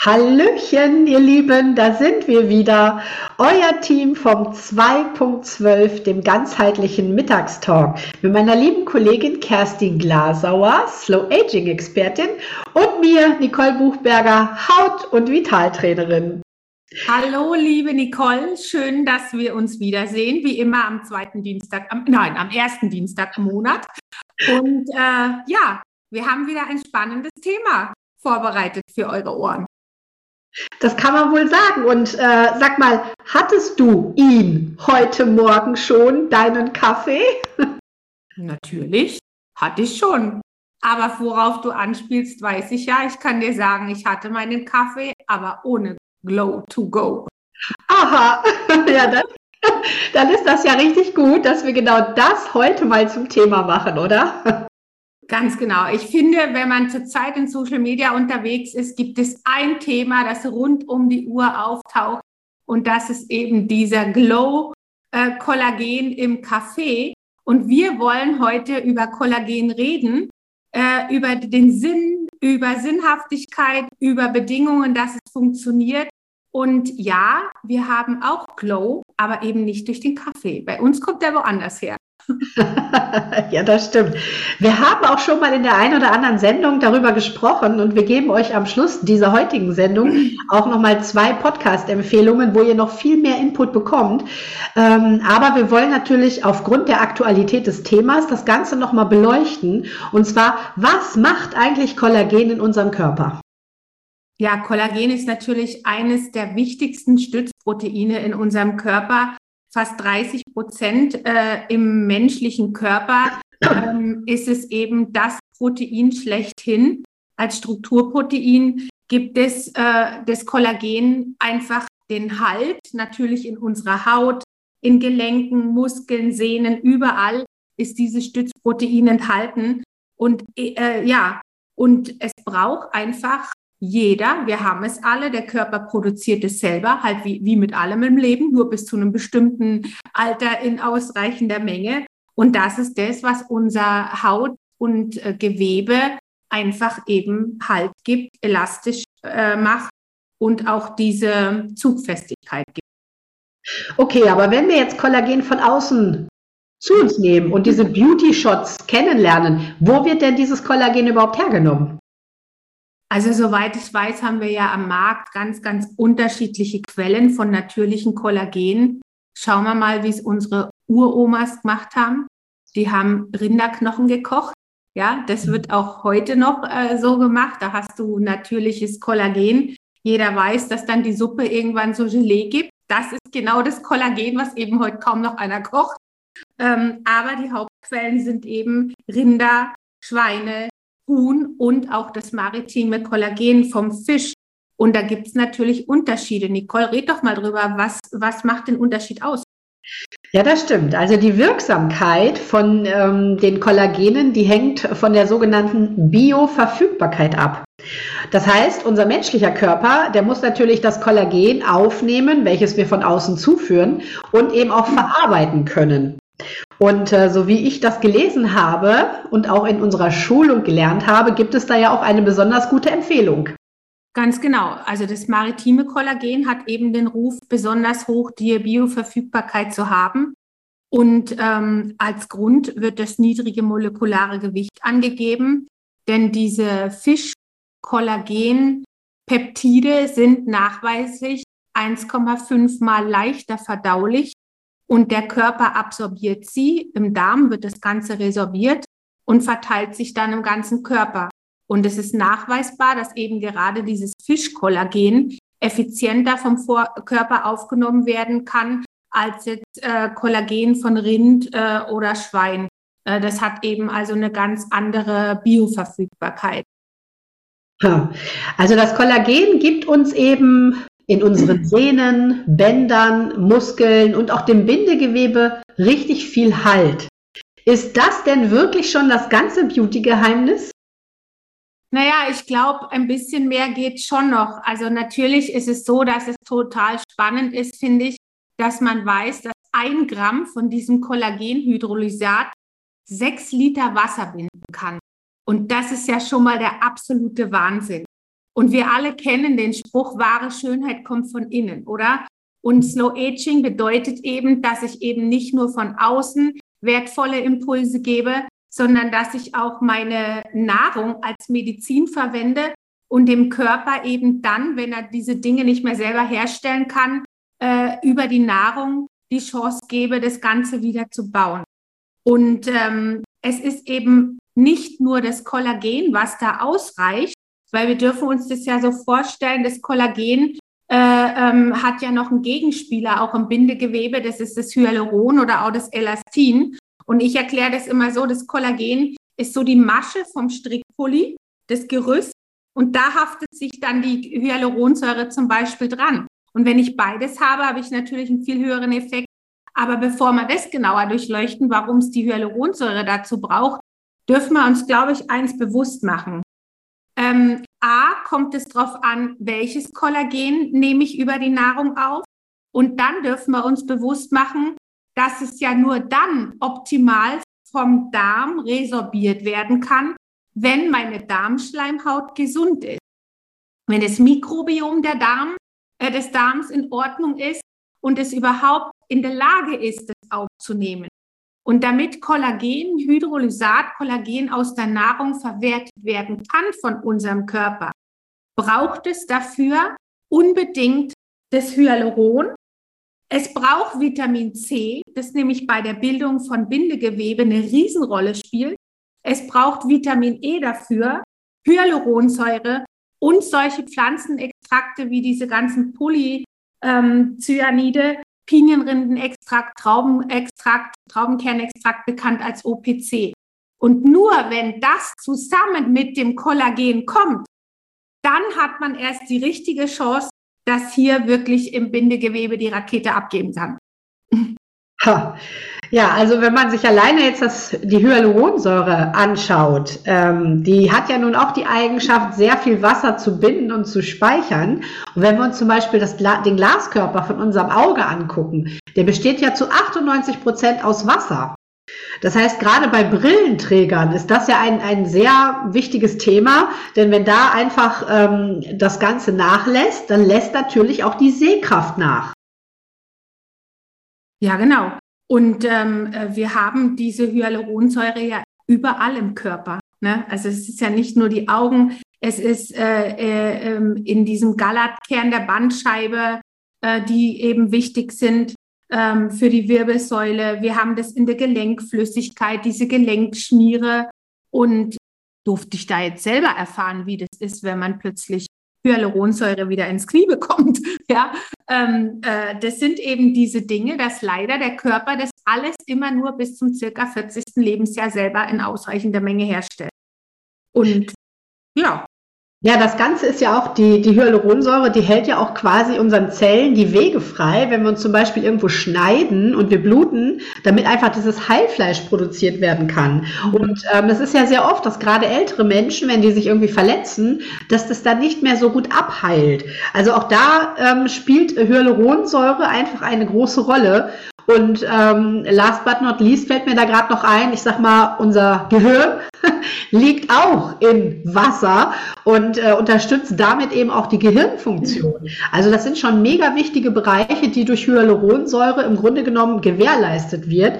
Hallöchen, ihr Lieben, da sind wir wieder. Euer Team vom 2.12, dem ganzheitlichen Mittagstalk, mit meiner lieben Kollegin Kerstin Glasauer, Slow Aging Expertin, und mir, Nicole Buchberger, Haut- und Vitaltrainerin. Hallo, liebe Nicole, schön, dass wir uns wiedersehen, wie immer am am ersten Dienstag im Monat. Und ja, wir haben wieder ein spannendes Thema vorbereitet für eure Ohren. Das kann man wohl sagen. Und sag mal, hattest du ihn heute Morgen schon, deinen Kaffee? Natürlich, hatte ich schon. Aber worauf du anspielst, weiß ich ja. Ich kann dir sagen, ich hatte meinen Kaffee, aber ohne Glow to go. Aha, ja, dann ist das ja richtig gut, dass wir genau das heute mal zum Thema machen, oder? Ganz genau. Ich finde, wenn man zurzeit in Social Media unterwegs ist, gibt es ein Thema, das rund um die Uhr auftaucht. Und das ist eben dieser Glow-Kollagen im Kaffee. Und wir wollen heute über Kollagen reden, über den Sinn, über Sinnhaftigkeit, über Bedingungen, dass es funktioniert. Und ja, wir haben auch Glow, aber eben nicht durch den Kaffee. Bei uns kommt der woanders her. Ja, das stimmt. Wir haben auch schon mal in der einen oder anderen Sendung darüber gesprochen und wir geben euch am Schluss dieser heutigen Sendung auch nochmal 2 Podcast-Empfehlungen, wo ihr noch viel mehr Input bekommt. Aber wir wollen natürlich aufgrund der Aktualität des Themas das Ganze nochmal beleuchten. Und zwar, was macht eigentlich Kollagen in unserem Körper? Ja, Kollagen ist natürlich eines der wichtigsten Stützproteine in unserem Körper. Fast 30% im menschlichen Körper ist es eben das Protein schlechthin. Als Strukturprotein gibt es das Kollagen einfach den Halt, natürlich in unserer Haut, in Gelenken, Muskeln, Sehnen, überall ist dieses Stützprotein enthalten. Und und es braucht einfach jeder, wir haben es alle, der Körper produziert es selber, halt wie mit allem im Leben, nur bis zu einem bestimmten Alter in ausreichender Menge. Und das ist das, was unser Haut und Gewebe einfach eben Halt gibt, elastisch macht und auch diese Zugfestigkeit gibt. Okay, aber wenn wir jetzt Kollagen von außen zu uns nehmen und diese Beauty-Shots kennenlernen, wo wird denn dieses Kollagen überhaupt hergenommen? Also soweit ich weiß, haben wir ja am Markt ganz, ganz unterschiedliche Quellen von natürlichen Kollagen. Schauen wir mal, wie es unsere Uromas gemacht haben. Die haben Rinderknochen gekocht. Ja, das wird auch heute noch so gemacht. Da hast du natürliches Kollagen. Jeder weiß, dass dann die Suppe irgendwann so Gelee gibt. Das ist genau das Kollagen, was eben heute kaum noch einer kocht. Aber die Hauptquellen sind eben Rinder, Schweine, Huhn und auch das maritime Kollagen vom Fisch. Und da gibt es natürlich Unterschiede. Nicole, red doch mal drüber, was macht den Unterschied aus? Ja, das stimmt. Also die Wirksamkeit von den Kollagenen, die hängt von der sogenannten Bioverfügbarkeit ab. Das heißt, unser menschlicher Körper, der muss natürlich das Kollagen aufnehmen, welches wir von außen zuführen und eben auch verarbeiten können. Und so wie ich das gelesen habe und auch in unserer Schulung gelernt habe, gibt es da ja auch eine besonders gute Empfehlung. Ganz genau. Also das maritime Kollagen hat eben den Ruf, besonders hoch die Bioverfügbarkeit zu haben. Und als Grund wird das niedrige molekulare Gewicht angegeben, denn diese Fischkollagenpeptide sind nachweislich 1,5 Mal leichter verdaulich. Und der Körper absorbiert sie, im Darm wird das Ganze resorbiert und verteilt sich dann im ganzen Körper. Und es ist nachweisbar, dass eben gerade dieses Fischkollagen effizienter vom Körper aufgenommen werden kann, als jetzt Kollagen von Rind oder Schwein. Das hat eben also eine ganz andere Bioverfügbarkeit. Also das Kollagen gibt uns eben in unseren Sehnen, Bändern, Muskeln und auch dem Bindegewebe richtig viel Halt. Ist das denn wirklich schon das ganze Beauty-Geheimnis? Naja, ich glaube, ein bisschen mehr geht schon noch. Also natürlich ist es so, dass es total spannend ist, finde ich, dass man weiß, dass 1 Gramm von diesem Kollagenhydrolysat 6 Liter Wasser binden kann. Und das ist ja schon mal der absolute Wahnsinn. Und wir alle kennen den Spruch, wahre Schönheit kommt von innen, oder? Und Slow Aging bedeutet eben, dass ich eben nicht nur von außen wertvolle Impulse gebe, sondern dass ich auch meine Nahrung als Medizin verwende und dem Körper eben dann, wenn er diese Dinge nicht mehr selber herstellen kann, über die Nahrung die Chance gebe, das Ganze wieder zu bauen. Und es ist eben nicht nur das Kollagen, was da ausreicht, weil wir dürfen uns das ja so vorstellen, das Kollagen hat ja noch einen Gegenspieler, auch im Bindegewebe, das ist das Hyaluron oder auch das Elastin. Und ich erkläre das immer so, das Kollagen ist so die Masche vom Strickpulli, das Gerüst, und da haftet sich dann die Hyaluronsäure zum Beispiel dran. Und wenn ich beides habe, habe ich natürlich einen viel höheren Effekt. Aber bevor wir das genauer durchleuchten, warum es die Hyaluronsäure dazu braucht, dürfen wir uns, glaube ich, eins bewusst machen. Kommt es darauf an, welches Kollagen nehme ich über die Nahrung auf? Und dann dürfen wir uns bewusst machen, dass es ja nur dann optimal vom Darm resorbiert werden kann, wenn meine Darmschleimhaut gesund ist. Wenn das Mikrobiom des Darms in Ordnung ist und es überhaupt in der Lage ist, das aufzunehmen. Und damit Kollagen, Hydrolysat, Kollagen aus der Nahrung verwertet werden kann von unserem Körper, braucht es dafür unbedingt das Hyaluron. Es braucht Vitamin C, das nämlich bei der Bildung von Bindegewebe eine Riesenrolle spielt. Es braucht Vitamin E dafür, Hyaluronsäure und solche Pflanzenextrakte wie diese ganzen Polycyanide, Pinienrindenextrakt, Traubenkernextrakt, bekannt als OPC. Und nur wenn das zusammen mit dem Kollagen kommt, dann hat man erst die richtige Chance, dass hier wirklich im Bindegewebe die Rakete abgeben kann. Ha. Ja, also wenn man sich alleine jetzt die Hyaluronsäure anschaut, die hat ja nun auch die Eigenschaft, sehr viel Wasser zu binden und zu speichern. Und wenn wir uns zum Beispiel den Glaskörper von unserem Auge angucken, der besteht ja zu 98% aus Wasser. Das heißt, gerade bei Brillenträgern ist das ja ein sehr wichtiges Thema, denn wenn da einfach das Ganze nachlässt, dann lässt natürlich auch die Sehkraft nach. Ja, genau. Und wir haben diese Hyaluronsäure ja überall im Körper, ne? Also es ist ja nicht nur die Augen, es ist in diesem Galatkern der Bandscheibe, die eben wichtig sind für die Wirbelsäule. Wir haben das in der Gelenkflüssigkeit, diese Gelenkschmiere. Und durfte ich da jetzt selber erfahren, wie das ist, wenn man plötzlich Hyaluronsäure wieder ins Knie bekommt. Ja, das sind eben diese Dinge, dass leider der Körper das alles immer nur bis zum circa 40. Lebensjahr selber in ausreichender Menge herstellt. Und ja. Ja, das Ganze ist ja auch, die Hyaluronsäure, die hält ja auch quasi unseren Zellen die Wege frei, wenn wir uns zum Beispiel irgendwo schneiden und wir bluten, damit einfach dieses Heilfleisch produziert werden kann. Und es ist ja sehr oft, dass gerade ältere Menschen, wenn die sich irgendwie verletzen, dass das dann nicht mehr so gut abheilt. Also auch da spielt Hyaluronsäure einfach eine große Rolle. Und last but not least fällt mir da gerade noch ein, ich sag mal, unser Gehirn liegt auch in Wasser und unterstützt damit eben auch die Gehirnfunktion. Also das sind schon mega wichtige Bereiche, die durch Hyaluronsäure im Grunde genommen gewährleistet wird.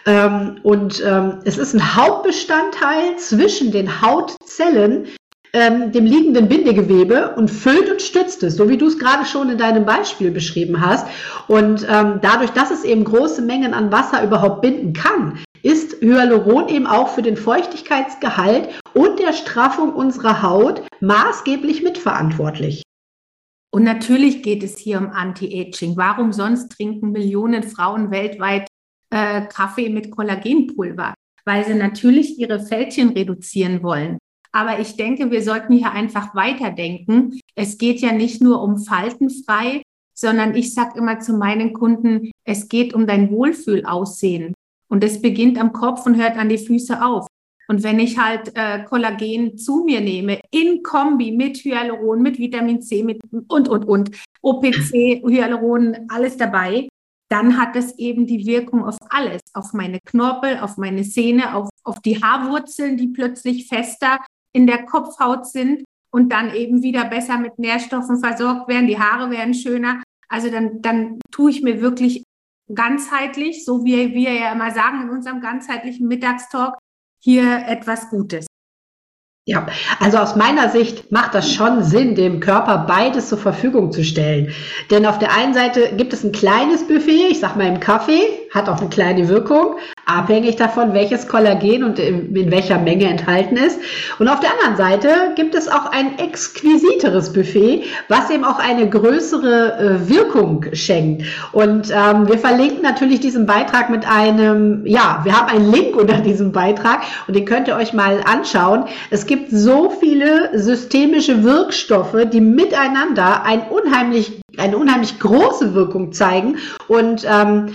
Es ist ein Hauptbestandteil zwischen den Hautzellen, dem liegenden Bindegewebe und füllt und stützt es, so wie du es gerade schon in deinem Beispiel beschrieben hast. Und dadurch, dass es eben große Mengen an Wasser überhaupt binden kann, ist Hyaluron eben auch für den Feuchtigkeitsgehalt und der Straffung unserer Haut maßgeblich mitverantwortlich. Und natürlich geht es hier um Anti-Aging. Warum sonst trinken Millionen Frauen weltweit Kaffee mit Kollagenpulver? Weil sie natürlich ihre Fältchen reduzieren wollen. Aber ich denke, wir sollten hier einfach weiterdenken. Es geht ja nicht nur um faltenfrei, sondern ich sage immer zu meinen Kunden, es geht um dein Wohlfühlaussehen. Und es beginnt am Kopf und hört an die Füße auf. Und wenn ich halt Kollagen zu mir nehme, in Kombi mit Hyaluron, mit Vitamin C, mit und, OPC, Hyaluron, alles dabei, dann hat das eben die Wirkung auf alles, auf meine Knorpel, auf meine Sehne, auf die Haarwurzeln, die plötzlich fester in der Kopfhaut sind. und dann eben wieder besser mit Nährstoffen versorgt werden, die Haare werden schöner. Also dann tue ich mir wirklich ganzheitlich, so wie wir ja immer sagen in unserem ganzheitlichen Mittagstalk, hier etwas Gutes. Ja, also aus meiner Sicht macht das schon Sinn, dem Körper beides zur Verfügung zu stellen. Denn auf der einen Seite gibt es ein kleines Buffet, ich sag mal im Kaffee, hat auch eine kleine Wirkung, abhängig davon, welches Kollagen und in welcher Menge enthalten ist. Und auf der anderen Seite gibt es auch ein exquisiteres Buffet, was eben auch eine größere Wirkung schenkt. Und wir verlinken natürlich diesen Beitrag mit einem, ja, wir haben einen Link unter diesem Beitrag und den könnt ihr euch mal anschauen. Es gibt so viele systemische Wirkstoffe, die miteinander eine unheimlich große Wirkung zeigen. Und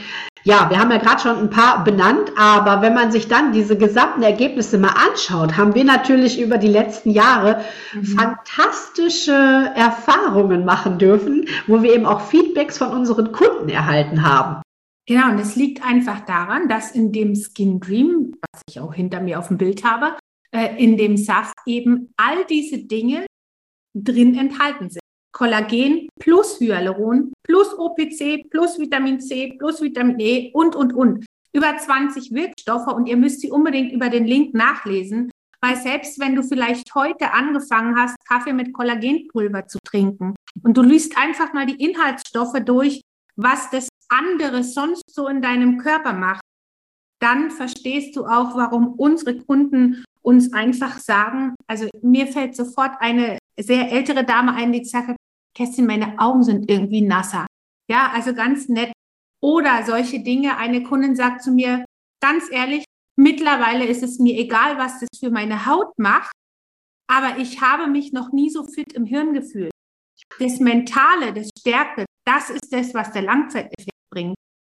ja, wir haben ja gerade schon ein paar benannt, aber wenn man sich dann diese gesamten Ergebnisse mal anschaut, haben wir natürlich über die letzten Jahre fantastische Erfahrungen machen dürfen, wo wir eben auch Feedbacks von unseren Kunden erhalten haben. Genau, und es liegt einfach daran, dass in dem Skin Dream, was ich auch hinter mir auf dem Bild habe, in dem Saft eben all diese Dinge drin enthalten sind. Kollagen plus Hyaluron plus OPC plus Vitamin C plus Vitamin E und. Über 20 Wirkstoffe und ihr müsst sie unbedingt über den Link nachlesen, weil selbst wenn du vielleicht heute angefangen hast, Kaffee mit Kollagenpulver zu trinken und du liest einfach mal die Inhaltsstoffe durch, was das andere sonst so in deinem Körper macht, dann verstehst du auch, warum unsere Kunden uns einfach sagen, also mir fällt sofort eine sehr ältere Dame ein, die sagt, Kerstin, meine Augen sind irgendwie nasser. Ja, also ganz nett. Oder solche Dinge, eine Kundin sagt zu mir, ganz ehrlich, mittlerweile ist es mir egal, was das für meine Haut macht, aber ich habe mich noch nie so fit im Hirn gefühlt. Das Mentale, das Stärke, das ist das, was der Langzeiteffekt bringt.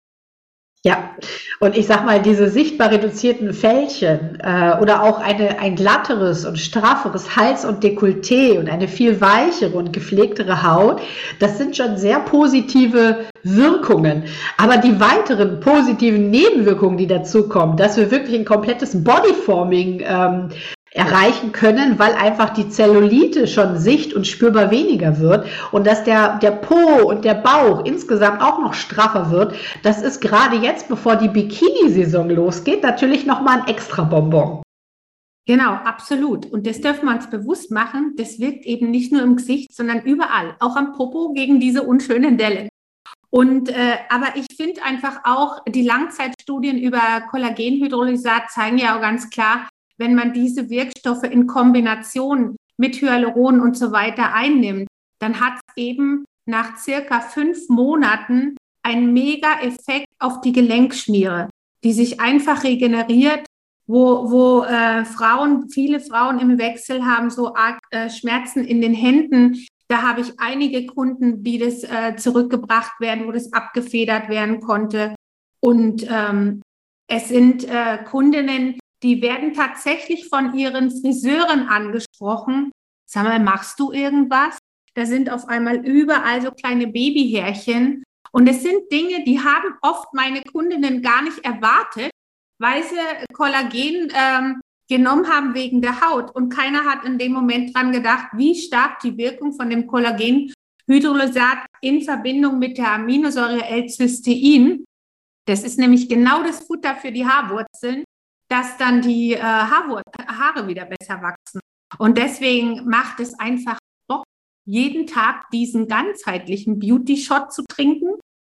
Ja, und ich sag mal, diese sichtbar reduzierten Fältchen oder auch ein glatteres und strafferes Hals- und Dekolleté und eine viel weichere und gepflegtere Haut, das sind schon sehr positive Wirkungen. Aber die weiteren positiven Nebenwirkungen, die dazukommen, dass wir wirklich ein komplettes Bodyforming erreichen können, weil einfach die Zellulite schon sicht- und spürbar weniger wird und dass der Po und der Bauch insgesamt auch noch straffer wird. Das ist gerade jetzt, bevor die Bikini-Saison losgeht, natürlich nochmal ein extra Bonbon. Genau, absolut. Und das dürfen wir uns bewusst machen. Das wirkt eben nicht nur im Gesicht, sondern überall, auch am Popo gegen diese unschönen Dellen. Und aber ich finde einfach auch, die Langzeitstudien über Kollagenhydrolysat zeigen ja auch ganz klar, wenn man diese Wirkstoffe in Kombination mit Hyaluron und so weiter einnimmt, dann hat es eben nach circa 5 Monaten einen Mega-Effekt auf die Gelenkschmiere, die sich einfach regeneriert, wo viele Frauen im Wechsel haben so arg Schmerzen in den Händen. Da habe ich einige Kunden, die das zurückgebracht werden, wo das abgefedert werden konnte. Und es sind Kundinnen, die werden tatsächlich von ihren Friseuren angesprochen. Sag mal, machst du irgendwas? Da sind auf einmal überall so kleine Babyhärchen. Und es sind Dinge, die haben oft meine Kundinnen gar nicht erwartet, weil sie Kollagen genommen haben wegen der Haut. Und keiner hat in dem Moment dran gedacht, wie stark die Wirkung von dem Kollagenhydrolysat in Verbindung mit der Aminosäure L-Cystein, das ist nämlich genau das Futter für die Haarwurzeln, dass dann die Haare wieder besser wachsen. Und deswegen macht es einfach Bock, jeden Tag diesen ganzheitlichen Beauty-Shot zu trinken,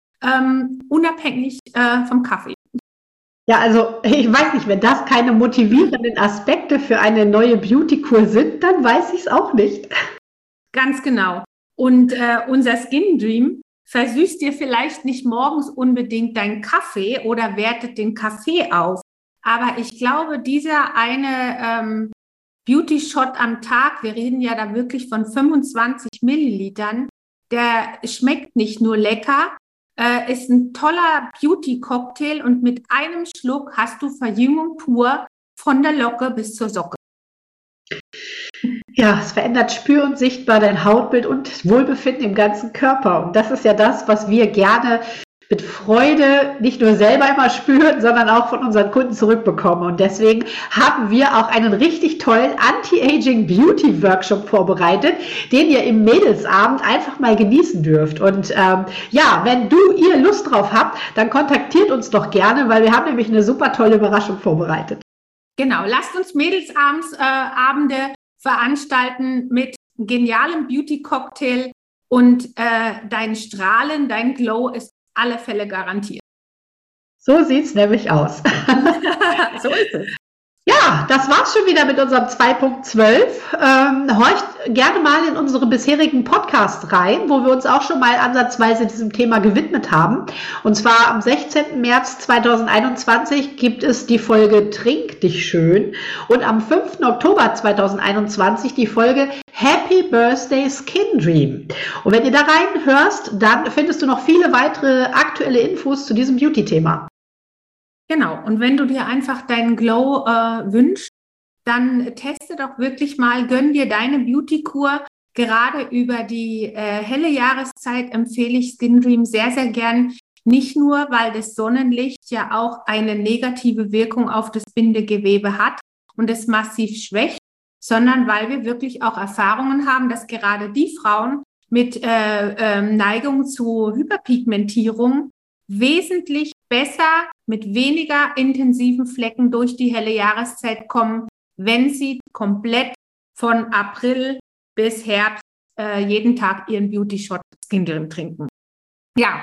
unabhängig vom Kaffee. Ja, also ich weiß nicht, wenn das keine motivierenden Aspekte für eine neue Beauty-Kur sind, dann weiß ich es auch nicht. Ganz genau. Und unser Skin Dream versüßt dir vielleicht nicht morgens unbedingt deinen Kaffee oder wertet den Kaffee auf. Aber ich glaube, dieser eine Beauty-Shot am Tag, wir reden ja da wirklich von 25 Millilitern, der schmeckt nicht nur lecker, ist ein toller Beauty-Cocktail und mit einem Schluck hast du Verjüngung pur von der Locke bis zur Socke. Ja, es verändert spür- und sichtbar dein Hautbild und Wohlbefinden im ganzen Körper. Und das ist ja das, was wir gerne mit Freude nicht nur selber immer spüren, sondern auch von unseren Kunden zurückbekommen. Und deswegen haben wir auch einen richtig tollen Anti-Aging Beauty Workshop vorbereitet, den ihr im Mädelsabend einfach mal genießen dürft. Und ja, wenn ihr Lust drauf habt, dann kontaktiert uns doch gerne, weil wir haben nämlich eine super tolle Überraschung vorbereitet. Genau, lasst uns Mädelsabende veranstalten mit genialem Beauty-Cocktail und dein Strahlen, dein Glow ist auf alle Fälle garantiert. So sieht's nämlich aus. So ist es. Ja, das war's schon wieder mit unserem 2.12. Horcht gerne mal in unsere bisherigen Podcasts rein, wo wir uns auch schon mal ansatzweise diesem Thema gewidmet haben. Und zwar am 16. März 2021 gibt es die Folge Trink dich schön und am 5. Oktober 2021 die Folge Happy Birthday Skin Dream. Und wenn ihr da reinhörst, dann findest du noch viele weitere aktuelle Infos zu diesem Beauty-Thema. Genau, und wenn du dir einfach deinen Glow wünschst, dann teste doch wirklich mal, gönn dir deine Beauty-Kur. Gerade über die helle Jahreszeit empfehle ich Skin Dream sehr, sehr gern. Nicht nur, weil das Sonnenlicht ja auch eine negative Wirkung auf das Bindegewebe hat und es massiv schwächt, sondern weil wir wirklich auch Erfahrungen haben, dass gerade die Frauen mit Neigung zu Hyperpigmentierung wesentlich besser mit weniger intensiven Flecken durch die helle Jahreszeit kommen, wenn sie komplett von April bis Herbst jeden Tag ihren Beauty-Shot Skin Dream trinken. Ja.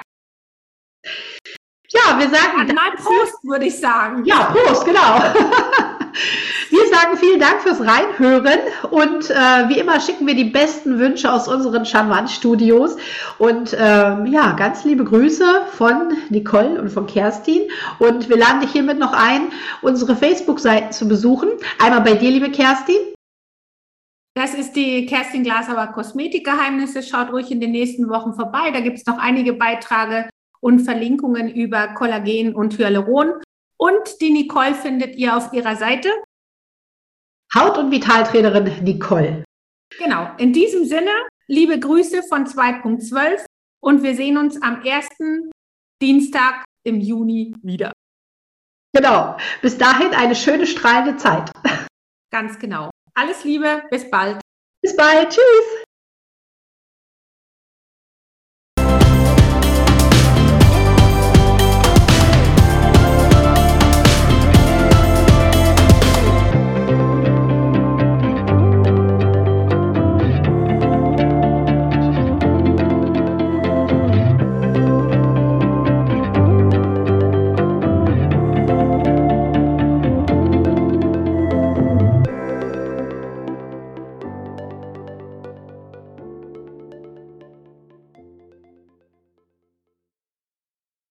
Ja, wir sagen mal Prost, würde ich sagen. Ja, Prost, genau. Wir sagen vielen Dank fürs Reinhören und wie immer schicken wir die besten Wünsche aus unseren Charmant-Studios und ja, ganz liebe Grüße von Nicole und von Kerstin und wir laden dich hiermit noch ein, unsere Facebook-Seiten zu besuchen. Einmal bei dir, liebe Kerstin. Das ist die Kerstin Glasauer Kosmetikgeheimnisse. Schaut ruhig in den nächsten Wochen vorbei. Da gibt es noch einige Beiträge und Verlinkungen über Kollagen und Hyaluron. Und die Nicole findet ihr auf ihrer Seite. Haut- und Vitaltrainerin Nicole. Genau. In diesem Sinne, liebe Grüße von 2.12 und wir sehen uns am ersten Dienstag im Juni wieder. Genau. Bis dahin eine schöne, strahlende Zeit. Ganz genau. Alles Liebe, bis bald. Bis bald. Tschüss.